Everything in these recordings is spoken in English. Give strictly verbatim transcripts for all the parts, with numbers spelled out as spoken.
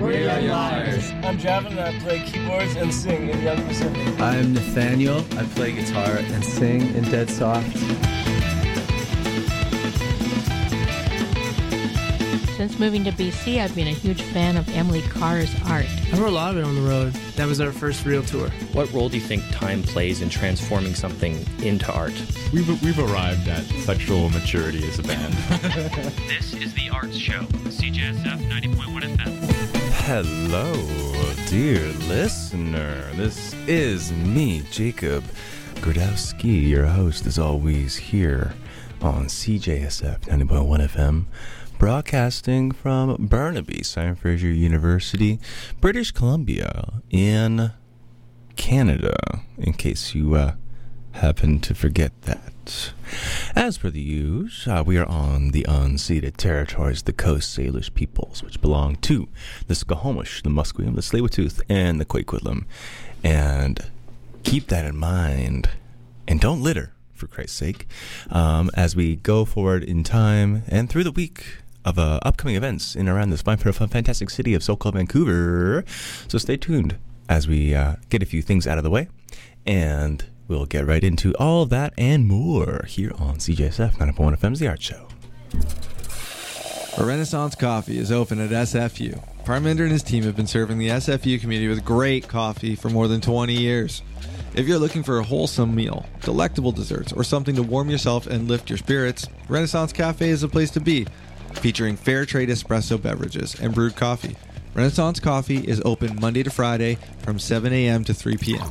We are liars. I'm Javin and I play keyboards and sing in Young Pacific. I'm Nathaniel. I play guitar and sing in Dead Soft. Since moving to B C, I've been a huge fan of Emily Carr's art. I wrote a lot of it on the road. That was our first real tour. What role do you think time plays in transforming something into art? We've, we've arrived at sexual maturity as a band. This is The Arts Show, C J S F ninety point one F M. Hello, dear listener. This is me, Jacob Grodowski, your host, as always, here on C J S F ninety point one F M. Broadcasting from Burnaby, Simon Fraser University, British Columbia, in Canada, in case you uh, happen to forget that. As per the use, uh, we are on the unceded territories of the Coast Salish peoples, which belong to the Squamish, the Musqueam, the Tsleil-Waututh, and the Coquitlam. And keep that in mind, and don't litter, for Christ's sake, um, as we go forward in time and through the week of uh, upcoming events in and around this fine, fantastic city of so-called Vancouver. So stay tuned as we uh, get a few things out of the way, and we'll get right into all of that and more here on C J S F ninety point one F M's The Art Show. A Renaissance Coffee is open at S F U. Parminder and his team have been serving the S F U community with great coffee for more than twenty years. If you're looking for a wholesome meal, delectable desserts, or something to warm yourself and lift your spirits, Renaissance Cafe is the place to be. Featuring fair trade espresso beverages and brewed coffee. Renaissance Coffee is open Monday to Friday from seven a.m. to three p.m.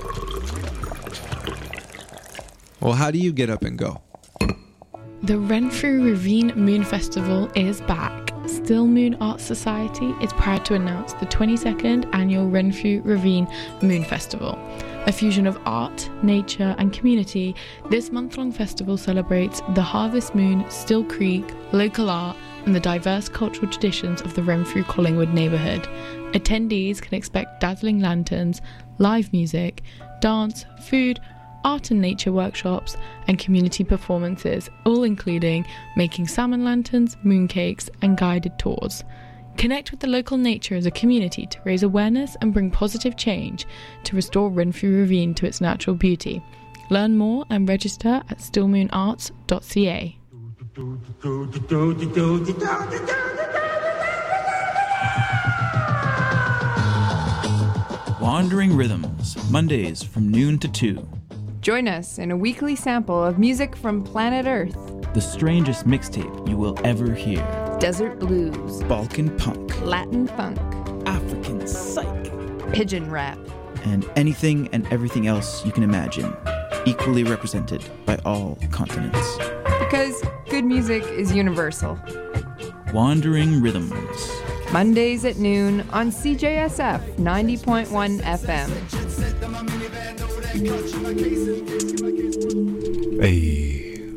Well, how do you get up and go? The Renfrew Ravine Moon Festival is back. Still Moon Arts Society is proud to announce the twenty-second annual Renfrew Ravine Moon Festival. A fusion of art, nature and community, this month-long festival celebrates the harvest moon, Still Creek, local art and the diverse cultural traditions of the Renfrew-Collingwood neighbourhood. Attendees can expect dazzling lanterns, live music, dance, food, art and nature workshops and community performances, all including making salmon lanterns, mooncakes and guided tours. Connect with the local nature as a community to raise awareness and bring positive change to restore Renfrew Ravine to its natural beauty. Learn more and register at still moon arts dot c a. Wandering Rhythms, Mondays from noon to two. Join us in a weekly sample of music from planet Earth. The strangest mixtape you will ever hear. Desert blues, Balkan punk, Latin funk, African psych, pigeon rap, and anything and everything else you can imagine, equally represented by all continents. Because good music is universal. Wandering Rhythms. Mondays at noon on C J S F ninety point one F M. Hey.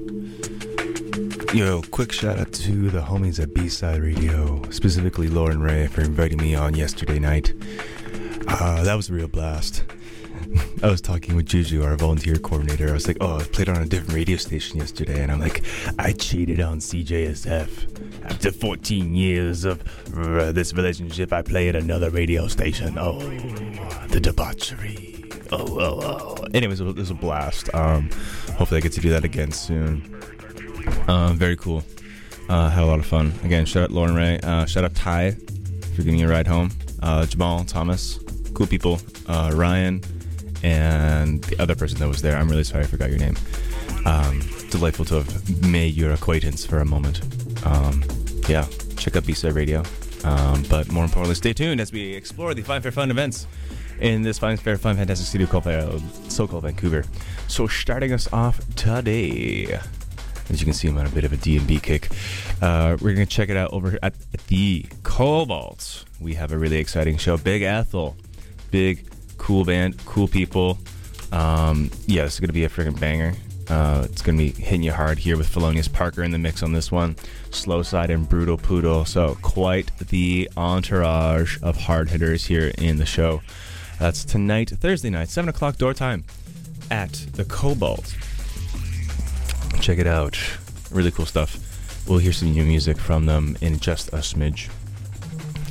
Yo, quick shout out to the homies at B-Side Radio, specifically Lauren Ray, for inviting me on yesterday night. Uh, that was a real blast. I was talking with Juju, our volunteer coordinator. I was like, oh, I played on a different radio station yesterday. And I'm like, I cheated on C J S F. After fourteen years of uh, this relationship, I play at another radio station. Oh, the debauchery. Oh, oh, oh. Anyways, it was a blast. Um, hopefully I get to do that again soon. Uh, very cool. Uh, had a lot of fun. Again, shout out Lauren Ray. Uh, shout out Ty for giving me a ride home. Uh, Jamal, Thomas, cool people. Uh, Ryan, and the other person that was there. I'm really sorry I forgot your name. Um, delightful to have made your acquaintance for a moment. Um, yeah, check out B-Side Radio. Um, but more importantly, stay tuned as we explore the Fine Fair Fun events in this Fine Fair Fun fantastic city called uh, so-called Vancouver. So starting us off today, as you can see, I'm on a bit of a D and B kick. Uh, we're going to check it out over at the Cobalt. We have a really exciting show. Big Ethel. Big, cool band, cool people. Um, yeah, this is going to be a freaking banger. Uh, it's going to be hitting you hard here with Felonious Parker in the mix on this one. Slow Side and Brutal Poodle. So quite the entourage of hard hitters here in the show. That's tonight, Thursday night, seven o'clock door time at the Cobalt. Check it out. Really cool stuff. We'll hear some new music from them in just a smidge.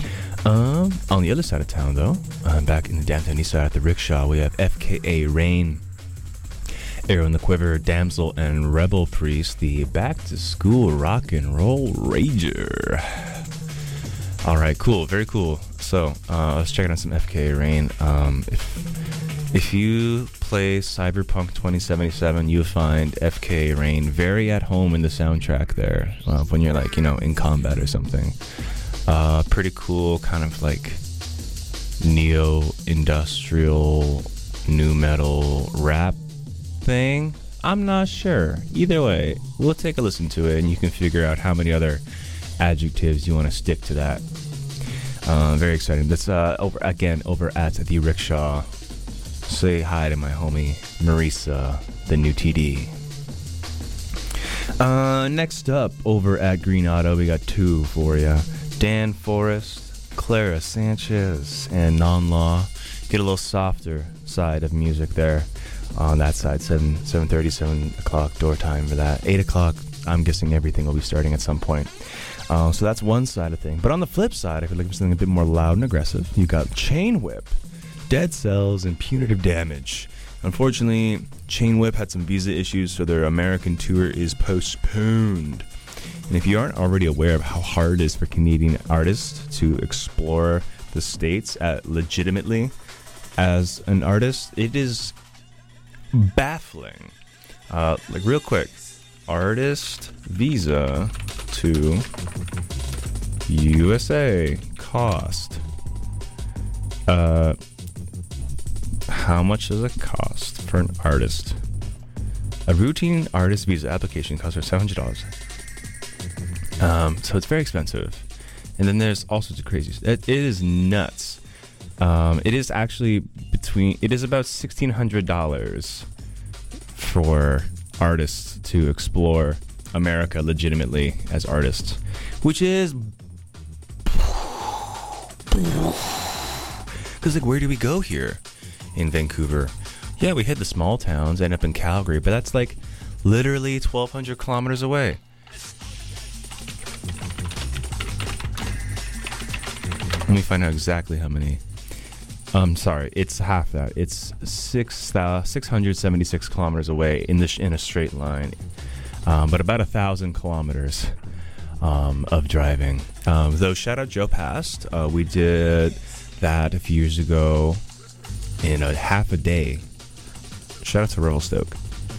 Um, on the other side of town, though, uh, back in the downtown east side at the Rickshaw, we have F K A Rain, Arrow in the Quiver, Damsel, and Rebel Priest, the back-to-school rock and roll rager. All right, cool, very cool. So, uh, I was checking out some F K A Rain. Um, if, if you play Cyberpunk twenty seventy-seven, you'll find F K A Rain very at home in the soundtrack there, uh, when you're, like, you know, in combat or something. Uh, pretty cool, kind of like neo-industrial, new metal rap thing. I'm not sure. Either way, we'll take a listen to it, and you can figure out how many other adjectives you want to stick to that. Uh, very exciting. That's uh, over again over at the Rickshaw. Say hi to my homie Marisa, the new T D. Uh, next up, over at Green Auto, we got two for you. Dan Forrest, Clara Sanchez, and Non-Law. Get a little softer side of music there on that side. seven, seven thirty, seven o'clock door time for that. eight o'clock, I'm guessing everything will be starting at some point. Uh, so that's one side of thing. But on the flip side, if you're looking for something a bit more loud and aggressive, you got Chain Whip, Dead Cells, and Punitive Damage. Unfortunately, Chain Whip had some visa issues, so their American tour is postponed. And if you aren't already aware of how hard it is for Canadian artists to explore the States at legitimately as an artist, it is baffling. Uh, like, real quick, artist visa to U S A cost. Uh, how much does it cost for an artist? A routine artist visa application costs her seven hundred dollars. Um, so it's very expensive. And then there's all sorts of crazy stuff. It, it is nuts. Um, it is actually between, it is about sixteen hundred dollars for artists to explore America legitimately as artists, which is, because like, where do we go here in Vancouver? Yeah, we hit the small towns, end up in Calgary, but that's like literally twelve hundred kilometers away. Let me find out exactly how many. I'm sorry, it's half that. It's six uh, six hundred seventy-six kilometers away in the sh- in a straight line, um, but about a thousand kilometers um, of driving. Um, though shout out Joe Past, uh, we did that a few years ago in a half a day. Shout out to Revelstoke.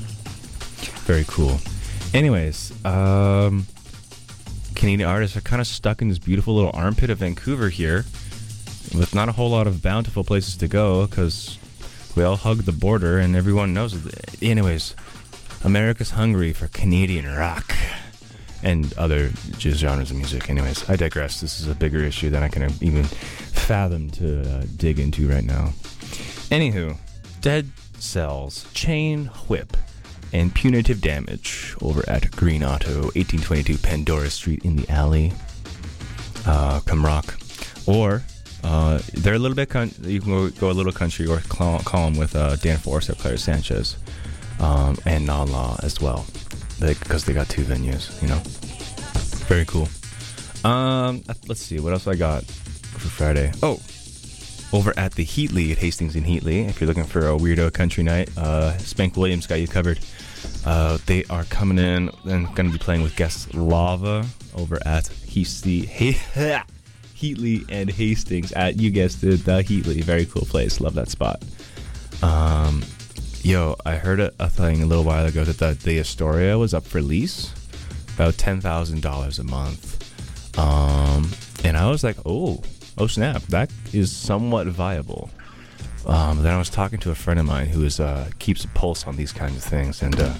Very cool. Anyways, um, Canadian artists are kind of stuck in this beautiful little armpit of Vancouver here, with not a whole lot of bountiful places to go, because we all hug the border and everyone knows it. Anyways, America's hungry for Canadian rock and other genres of music. Anyways, I digress. This is a bigger issue than I can even fathom to uh, dig into right now. Anywho, Dead Cells, Chain Whip, and Punitive Damage over at Green Auto, eighteen twenty-two Pandora Street in the alley. Uh, come rock. Or uh, they're a little bit, con- you can go, go a little country or call, call them with uh, Dan Forrest or Clara Sanchez, um, and Non-Law as well, because they, they got two venues, you know. Very cool. Um, let's see, what else I got for Friday? Oh, over at the Heatley at Hastings and Heatley, if you're looking for a weirdo country night, uh, Spank Williams got you covered. Uh, they are coming in and going to be playing with guest Lava over at Heatley, Heatley and Hastings at, you guessed it, the Heatley. Very cool place. Love that spot. Um, yo, I heard a, a thing a little while ago that the, the Astoria was up for lease, about ten thousand dollars a month. Um, and I was like, oh, oh snap, that is somewhat viable. Um, then I was talking to a friend of mine who is uh, keeps a pulse on these kinds of things, and uh,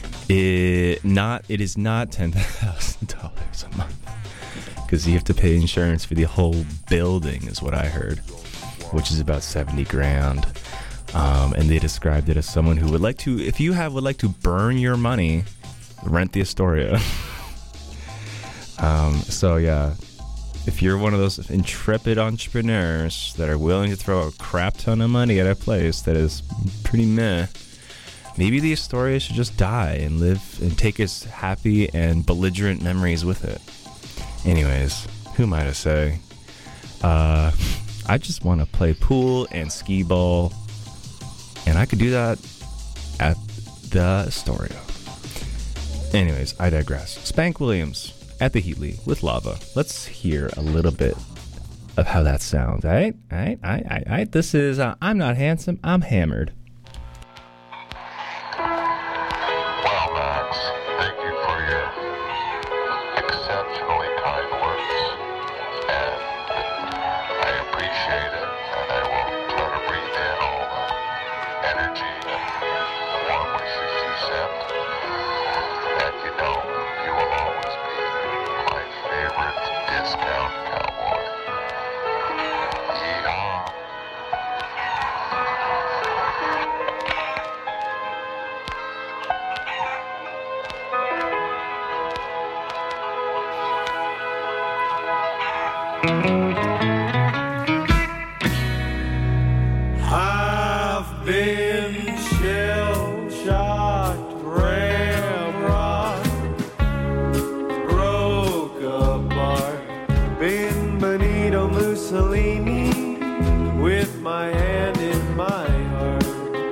it not it is not ten thousand dollars a month, because you have to pay insurance for the whole building, is what I heard, which is about seventy grand. Um, and they described it as someone who would like to, if you have would like to burn your money, rent the Astoria. um, so yeah. If you're one of those intrepid entrepreneurs that are willing to throw a crap ton of money at a place that is pretty meh, maybe the Astoria should just die and live and take its happy and belligerent memories with it. Anyways, who am I to say? Uh, I just want to play pool and skee ball, and I could do that at the Astoria. Anyways, I digress. Spank Williams at the Heatley with Lava. Let's hear a little bit of how that sounds. All right, all right, all right, all right. All right. This is uh, I'm Not Handsome, I'm Hammered. Well, Max, thank you for your exceptionally kind words, and I appreciate it, and I will try to breathe in all the energy and warm wishes you sent, and you know you will always be my favorite discount cowboy. Yeehaw! I've been shell-shocked, ramrocked, broke apart, been Benito Mussolini with my hand in my heart.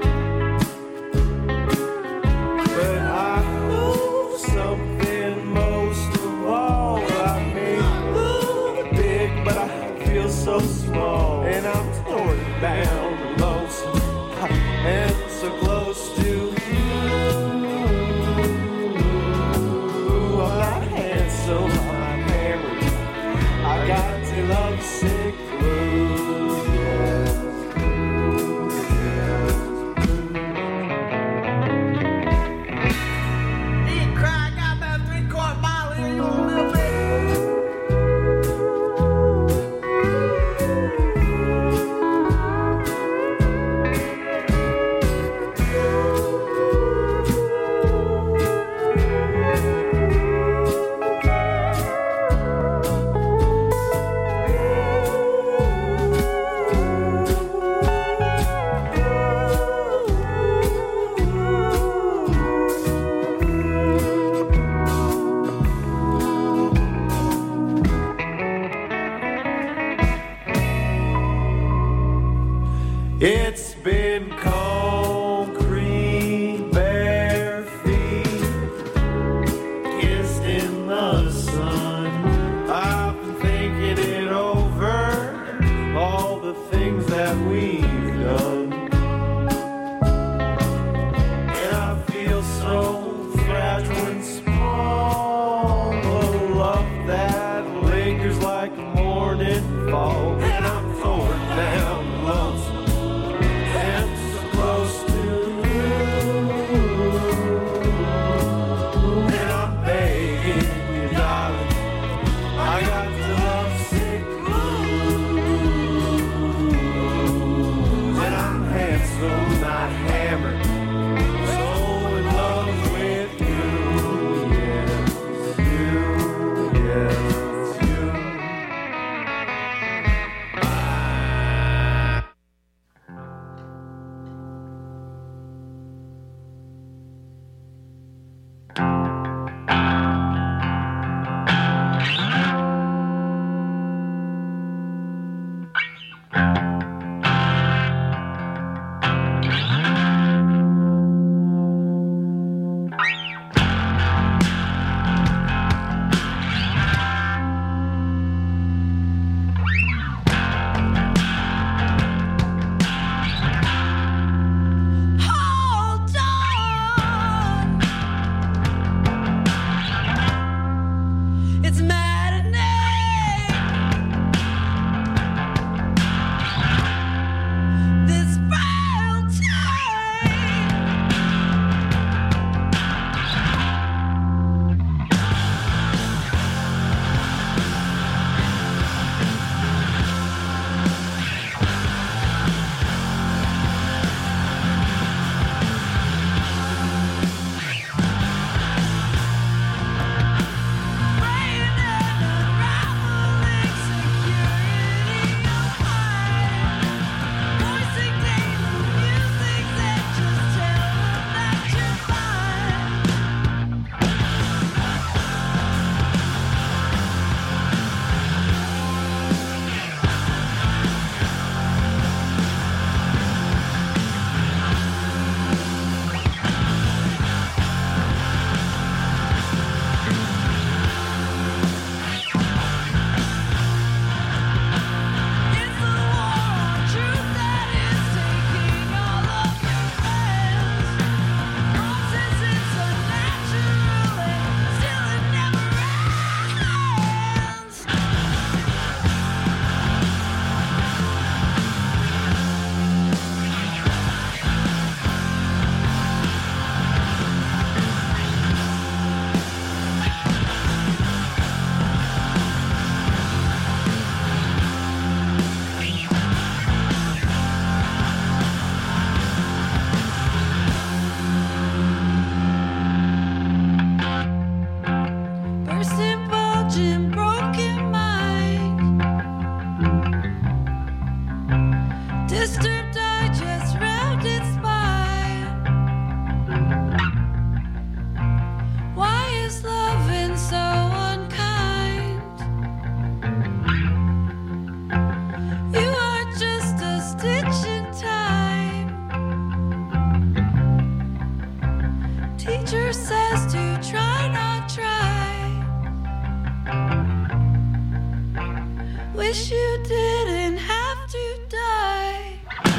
But I know something most of all. I may look big, but I feel so small, and I'm torn down and lonesome, and so close to you. I'm not handsome, I'm hammered. I got the lovesick blues. Yes, yes. You cry, I got about three quart bottle in you a little bit. It's been concrete, bare feet, kissed in the sun. I've been thinking it over, all the things that we've done. And I feel so fragile and small, a love that lingers like a morning fall. And I'm torn down and lonesome, and so close to you. And I'm begging you, darling, I got the lovesick blues. And I'm handsome, not hammered, so in love with you. Yes, you, yes, you. Hold on, it's maddening. Disturbed digest wrapped its spine. Why is loving so unkind? You are just a stitch in time. Teacher says to try not try. Wish you didn't have to die.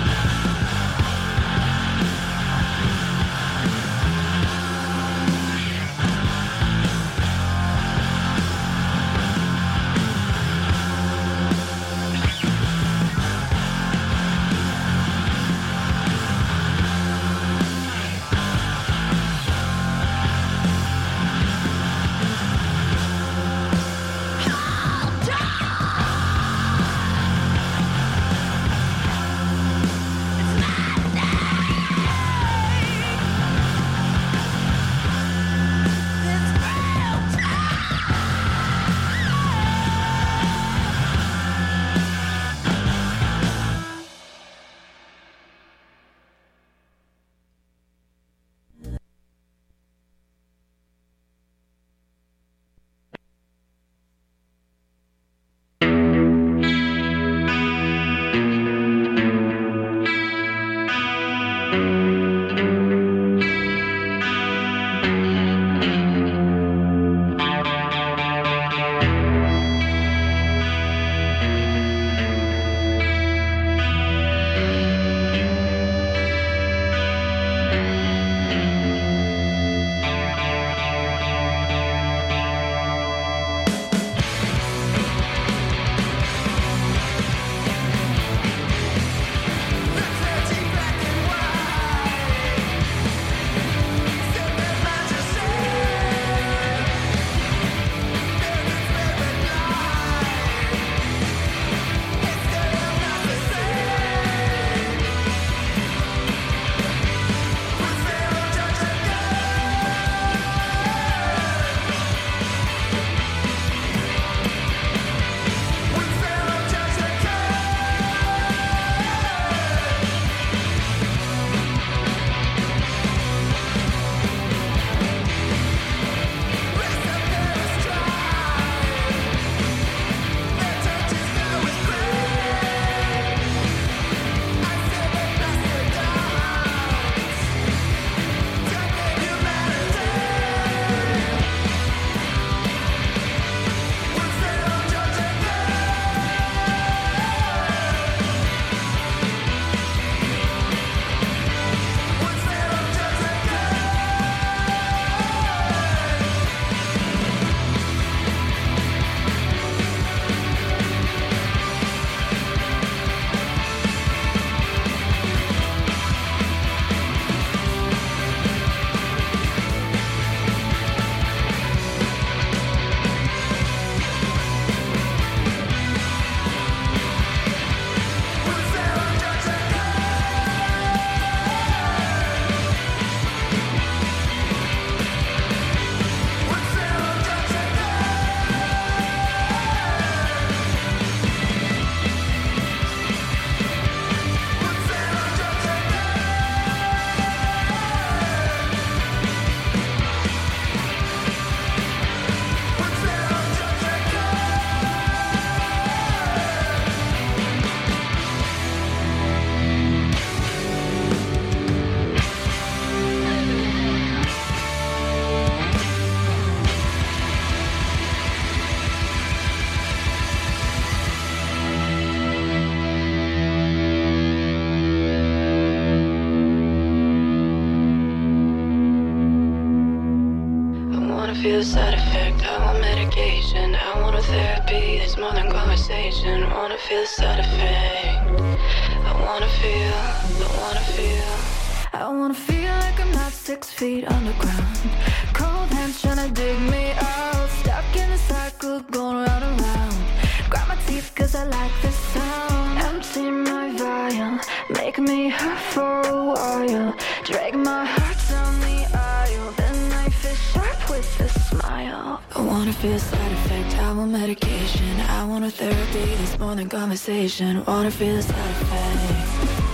feel side effect, I want medication. I want a therapy, it's more than conversation. I wanna feel side effect. I wanna feel, I wanna feel. I wanna feel like I'm not six feet underground. Cold hands trying to dig me out. Stuck in a cycle going round and round. Grab my teeth cause I like the sound. Empty my vial, make me hurt for a while. Drag my heart down the aisle, then knife is sharp with a smile. I wanna feel side effect, I want medication. I want a therapy that's more than conversation. I wanna feel side effect.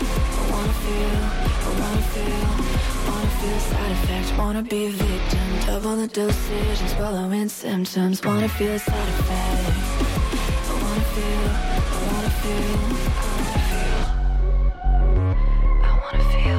feel, I wanna feel, wanna feel side effects, wanna be a victim, double the dosages, following symptoms, wanna feel side effects. I wanna feel, I wanna feel, I wanna feel.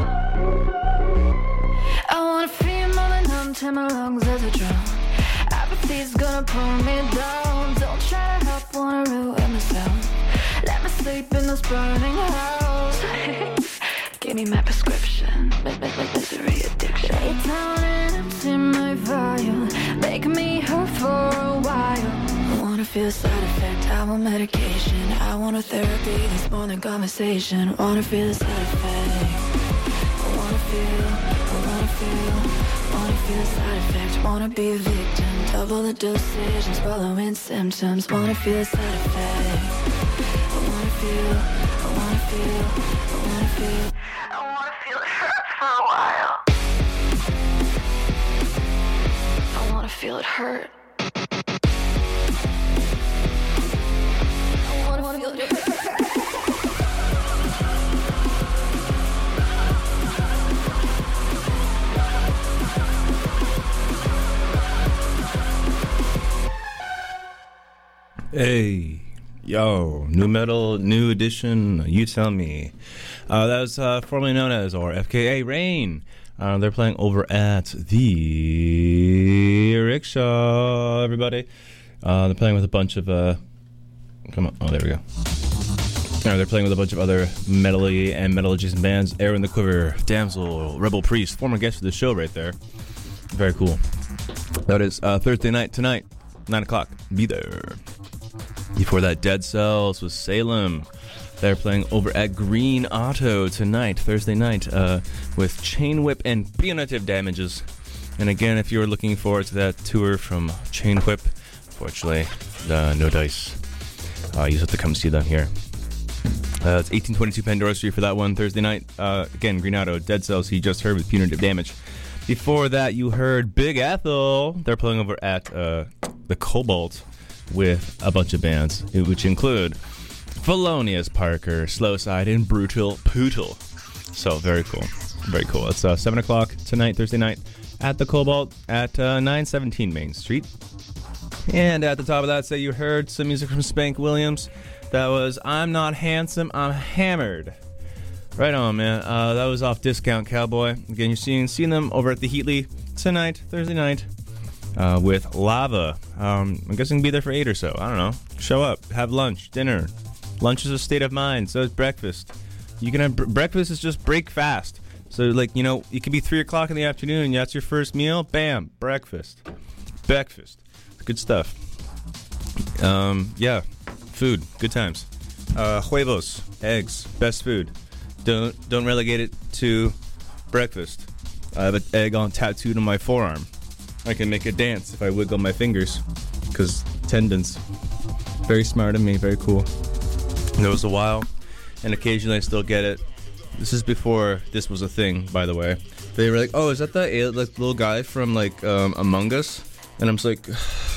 I wanna feel more than numb to my lungs as I drown. Apathy's gonna pull me down. Don't try to help, wanna ruin myself. Let me sleep in this burning house. Give me my prescription, misery addiction. Lay down and empty my vial, make me hurt for a while. I wanna feel side effect, I want medication. I want a therapy that's more than conversation. Wanna feel the side effect. I wanna feel, I wanna feel, wanna feel the side effect. Wanna be a victim, double the dosages, following symptoms. Wanna feel the side effect. I wanna feel, I wanna feel, I wanna feel, I wanna feel it hurt for a while. I wanna feel it hurt. I wanna feel it hurt. Hey, yo, new metal, new edition, you tell me. Uh, that was uh, formerly known as, or F K A Rain. Uh, they're playing over at the Rickshaw, everybody. Uh, they're playing with a bunch of, uh, come on, oh, there we go. Uh, they're playing with a bunch of other metal-y and metal-adjacent bands. Air in the Quiver, Damsel, Rebel Priest, former guest of the show right there. Very cool. That is uh, Thursday night tonight, nine o'clock. Be there. Before that, Dead Cells with Salem. They're playing over at Green Auto tonight, Thursday night, uh, with Chain Whip and Punitive Damages. And again, if you're looking forward to that tour from Chain Whip, unfortunately, uh, no dice. Uh, you just have to come see them here. Uh, it's eighteen twenty-two Pandora Street for that one, Thursday night. Uh, again, Green Auto, Dead Cells, you just heard with Punitive Damage. Before that, you heard Big Ethel. They're playing over at uh, the Cobalt with a bunch of bands, which include Felonious Parker, Slow Side, and Brutal Pootle. So very cool, very cool. It's uh, seven o'clock tonight, Thursday night, at the Cobalt at uh, nine seventeen Main Street. And at the top of that, say you heard some music from Spank Williams. That was I'm Not Handsome, I'm Hammered. Right on, man. Uh, that was off Discount Cowboy. Again, you're seeing seeing them over at the Heatley tonight, Thursday night. Uh, with Lava. Um, I'm guessing be there for eight or so. I don't know. Show up. Have lunch. Dinner. Lunch is a state of mind. So is breakfast. You can have... Br- breakfast is just break fast. So, like, you know, it could be three o'clock in the afternoon and that's your first meal. Bam. Breakfast. Breakfast. Good stuff. Um, yeah. Food. Good times. Uh, huevos. Eggs. Best food. Don't, don't relegate it to breakfast. I have an egg on tattooed on my forearm. I can make a dance if I wiggle my fingers, because tendons. Very smart of me, very cool. There was a while, and occasionally I still get it. This is before this was a thing, by the way. They were like, oh, is that the like, little guy from like um, Among Us? And I'm just like,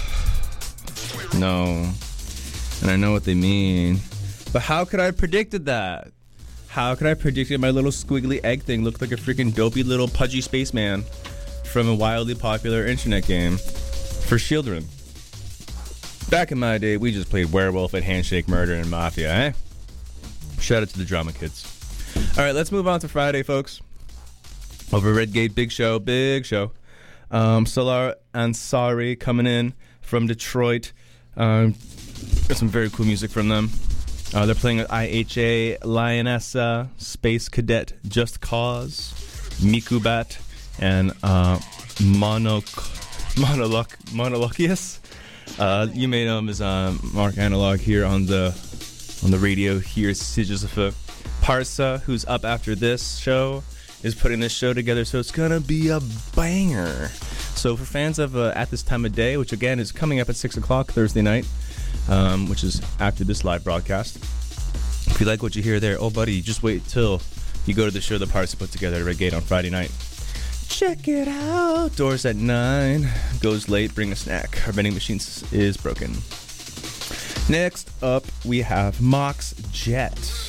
no. And I know what they mean. But how could I have predicted that? How could I have predicted my little squiggly egg thing looked like a freaking dopey little pudgy spaceman from a wildly popular internet game for children? Back in my day, we just played Werewolf and Handshake Murder and Mafia, eh? Shout out to the Drama Kids. All right, let's move on to Friday, folks. Over Redgate, big show, big show. Um, Salar Ansari coming in from Detroit. Um, got some very cool music from them. Uh, they're playing with I H A, Lionessa, Space Cadet, Just Cause, Mikubat, and uh, Monoc- Monoloc- Monolocius. Uh, you may know him as uh, Mark Analog here on the on the radio here. Sigisafa. Parsa, who's up after this show, is putting this show together, so it's gonna be a banger. So for fans of uh, At This Time of Day, which again is coming up at six o'clock Thursday night, um, which is after this live broadcast. If you like what you hear there, oh buddy, just wait till you go to the show the Parsa put together at Redgate on Friday night. Check it out. Doors at nine. Goes late. Bring a snack. Our vending machine is broken. Next up, we have Mox Jet.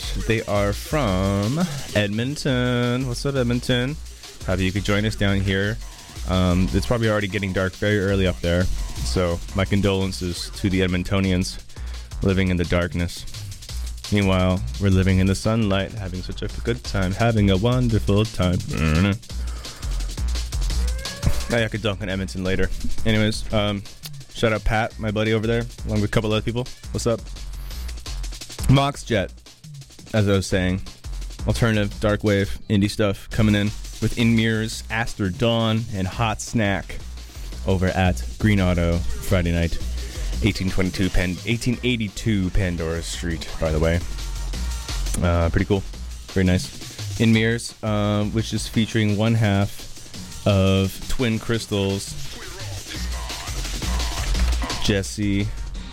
They are from Edmonton. What's up, Edmonton? Happy you could join us down here. Um, it's probably already getting dark very early up there. So my condolences to the Edmontonians living in the darkness. Meanwhile, we're living in the sunlight, having such a good time, having a wonderful time. Oh, yeah, I could dunk on Edmonton later. Anyways, um, shout out Pat, my buddy over there, along with a couple other people. What's up? Moxjet, as I was saying, alternative, dark wave, indie stuff coming in with In Mirrors, Aster Dawn, and Hot Snack over at Green Auto Friday night, eighteen twenty-two Pan- eighteen eighty-two Pandora Street, by the way. Uh, pretty cool. Very nice. In Mirrors, um, which is featuring one half of Twin Crystals, Jesse,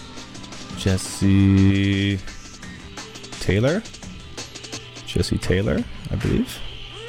Jesse Taylor? Jesse Taylor, I believe.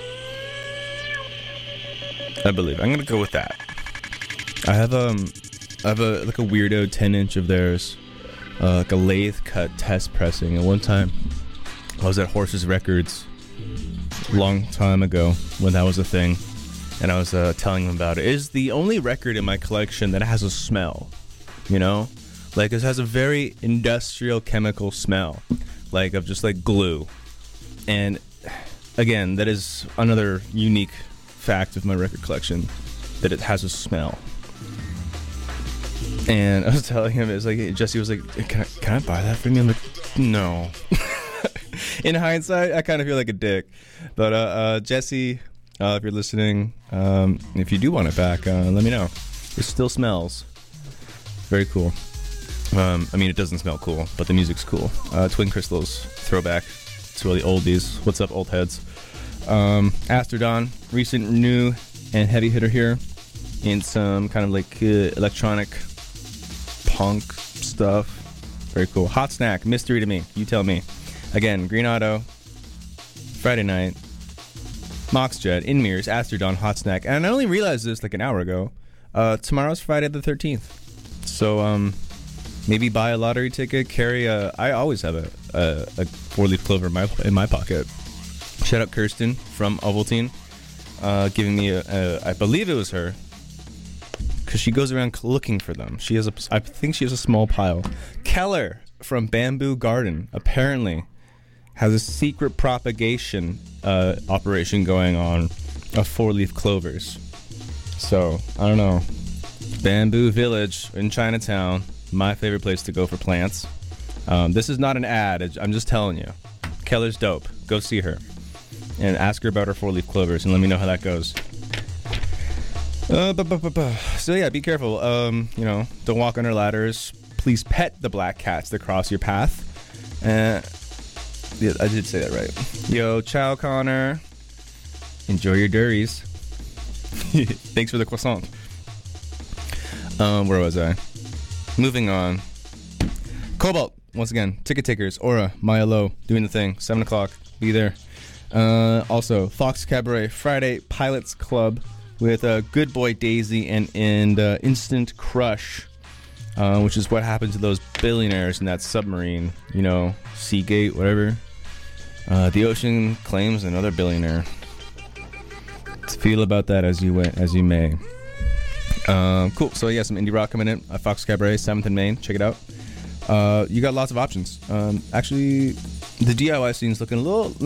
I believe. I'm gonna go with that. I have um, I have a like a weirdo ten inch of theirs, uh, like a lathe cut test pressing. And one time, I was at Horses Records, a long time ago when that was a thing, and I was uh, telling them about it. It is the only record in my collection that has a smell. You know, like it has a very industrial chemical smell, like of just like glue. And again, that is another unique fact of my record collection, that it has a smell. And I was telling him, it was like, Jesse was like, can I, can I buy that for me? I'm like, no. In hindsight, I kind of feel like a dick. But uh, uh, Jesse, uh, if you're listening, um, if you do want it back, uh, let me know. It still smells very cool. Um, I mean, it doesn't smell cool, but the music's cool. Uh, Twin Crystals, throwback to all the oldies. What's up, old heads? Um, Aster Dawn, recent new and heavy hitter here in some kind of like uh, electronic punk stuff. Very cool. Hot Snack, mystery to me. You tell me. Again, Green Auto, Friday night, Moxjet, In Mirrors, Aster Dawn, Hot Snack. And I only realized this like an hour ago. Uh, tomorrow's Friday the thirteenth. So, um, maybe buy a lottery ticket, carry a... I always have a, a, a four-leaf clover in my, in my pocket. Shout out Kirsten from Ovaltine, uh, giving me a, a... I believe it was her, because she goes around looking for them. She has a... I think she has a small pile. Keller from Bamboo Garden apparently has a secret propagation uh, operation going on of four-leaf clovers. So, I don't know. Bamboo Village in Chinatown, my favorite place to go for plants. Um, this is not an ad. I'm just telling you. Keller's dope. Go see her. And ask her about her four-leaf clovers and let me know how that goes. Uh, bu- bu- bu- bu. So yeah, be careful. Um, you know, don't walk under ladders. Please pet the black cats that cross your path. Uh, yeah, I did say that right. Yo, ciao, Connor. Enjoy your durries. Thanks for the croissant. Um, where was I? Moving on. Cobalt, once again. Ticket takers, Aura, Maya Low, doing the thing. seven o'clock, be there. Uh, also, Fox Cabaret, Friday Pilots Club with uh, Good Boy Daisy and, and uh, Instant Crush, uh, which is what happened to those billionaires in that submarine, you know, Seagate, whatever. Uh, the ocean claims another billionaire. Feel about that as you as you may. Um, cool. So yeah, some indie rock coming in. Uh, Fox Cabaret, seventh and Main. Check it out. Uh, you got lots of options. Um, actually, the D I Y scene is looking a little